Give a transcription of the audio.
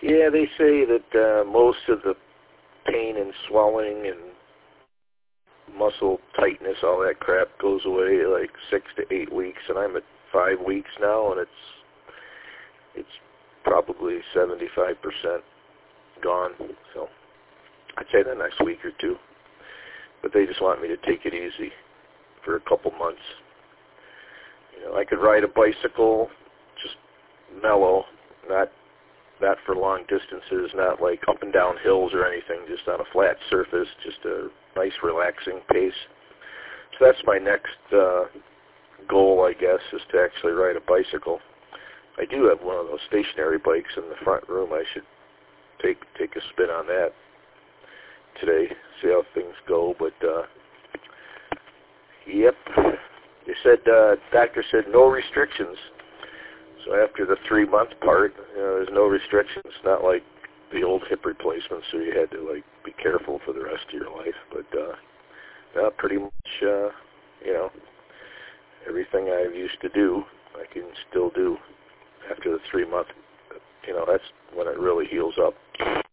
Yeah, they say that most of the pain and swelling and muscle tightness, all that crap goes away like 6 to 8 weeks, and I'm at 5 weeks now, and it's probably 75% gone. So I'd say the next week or two. But they just want me to take it easy for a couple months. You know, I could ride a bicycle, just mellow, not for long distances, not like up and down hills or anything, just on a flat surface, just a nice relaxing pace. So that's my next goal, I guess, is to actually ride a bicycle. I do have one of those stationary bikes in the front room. I should take a spin on that today, see how things go. But yep, they said doctor said no restrictions. So after the 3-month part, there's no restrictions. Not like the old hip replacements, so you had to like be careful for the rest of your life. But pretty much, everything I used to do, I can still do after the 3-month. That's when it really heals up.